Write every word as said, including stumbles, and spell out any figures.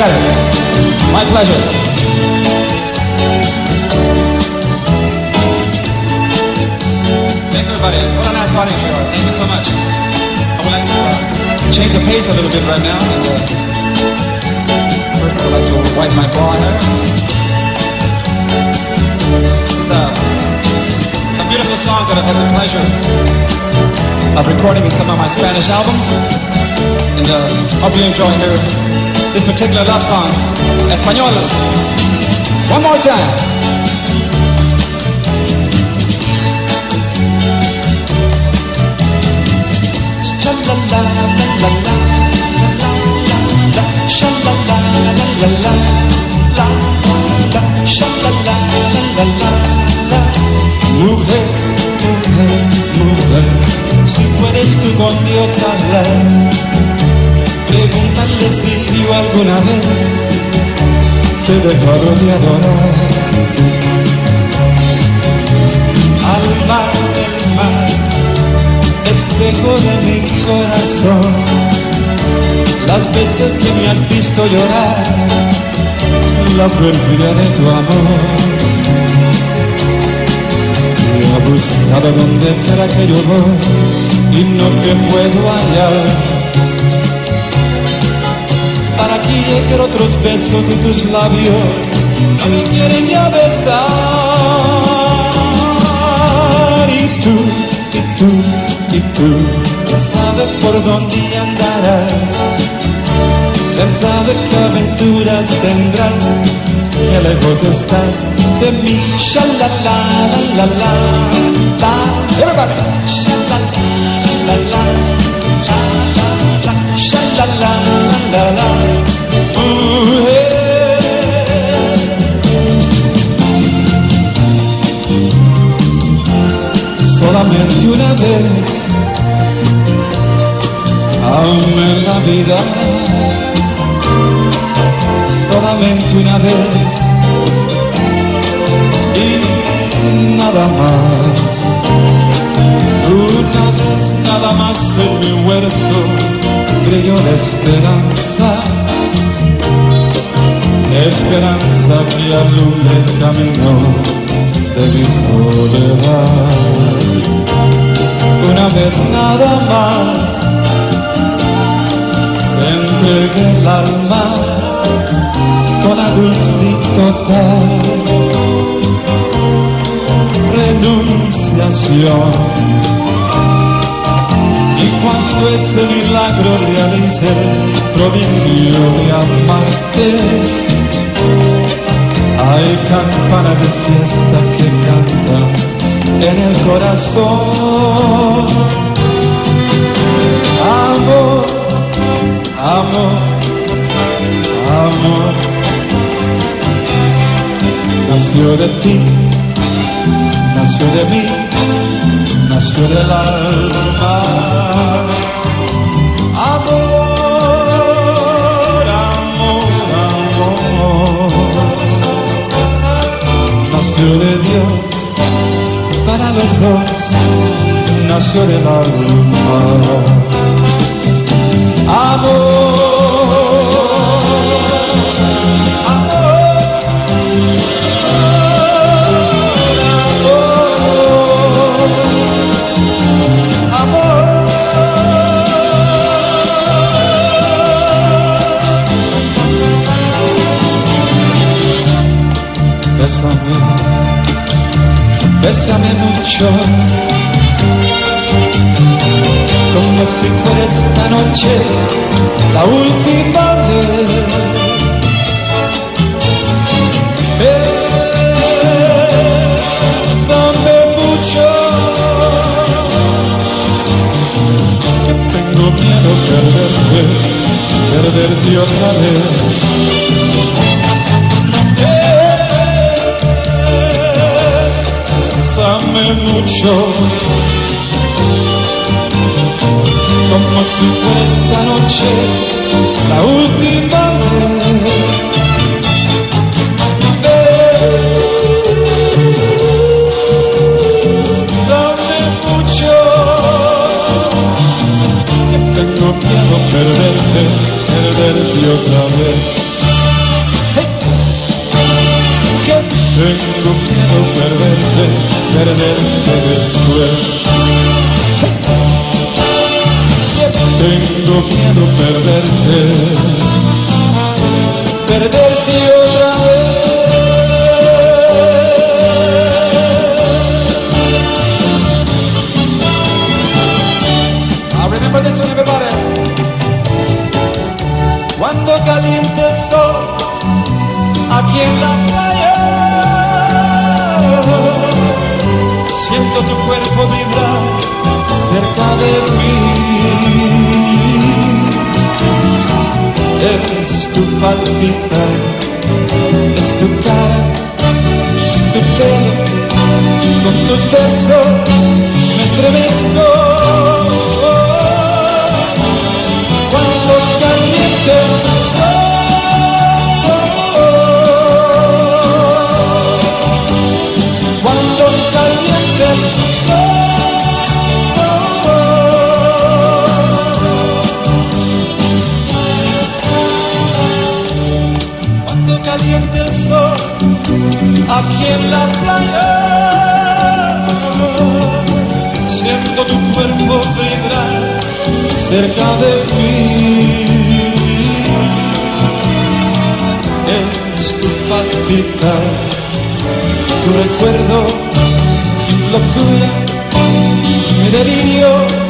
together. My pleasure. Thank you, everybody. What a nice audience you are. Thank you so much. I would like to uh, change the pace a little bit right now. And, uh, first, I would like to wipe my bra hair. This is uh, some beautiful songs that I've had the pleasure of recording in some of my Spanish albums. And uh, hope you enjoy here this particular love song, Español. One more time. Sha la la la la la la la, sha la la la la la la la, sha la la la la la la. Mujer, mujer, mujer, si puedes tú con Dios hablar, pregúntale si yo alguna vez te he dejado de adorar. Al mar, el mar, espejo de mi corazón, las veces que me has visto llorar, la perfidia de tu amor. Me ha buscado donde quiera que yo voy y no te puedo hallar. Para que lleguen otros besos y tus labios no me quieren ya besar. Y tú, y tú, y tú, ya sabes por dónde andarás, ya sabes qué aventuras tendrás, que lejos estás de mí. Sha la la la la la la, everybody. Sha la la la la la la la, sha la la la la. Ooh, hey. Solamente una vez amé la vida, solamente una vez y nada más. Una vez nada más en mi huerto brilló la esperanza, esperanza que alumbra el camino de mi soledad. Una vez nada más se entrega el alma toda dulce y total renunciación. Y cuando ese milagro realicé, prodigio de amarte, hay campanas de fiesta que cantan en el corazón. Amor, amor, amor, nació de ti, nació de mí, nació del alma. Amor, amor, amor, nació de Dios para los dos, nació del alma. Amor, bésame, bésame mucho, como si fuera esta noche la última vez. Bésame mucho, que tengo miedo perderte, perderte otra vez. Bésame mucho, como si fuera esta noche la última vez. Bésame mucho, que tengo miedo perderte, perderte otra vez. perderte después. Tengo miedo perderte, perderte otra vez. I remember this one, everybody. Cuando caliente el sol aquí en la playa, siento tu cuerpo vibrar cerca de mí. Es tu palpitar, es tu cara, es tu pelo, son tus besos, me estremezco. Cuando caliente el sol, cuando caliente el caliente el sol aquí en la playa, siento tu cuerpo vibrar cerca de mí. Es tu palpitar, tu recuerdo, mi locura, mi delirio.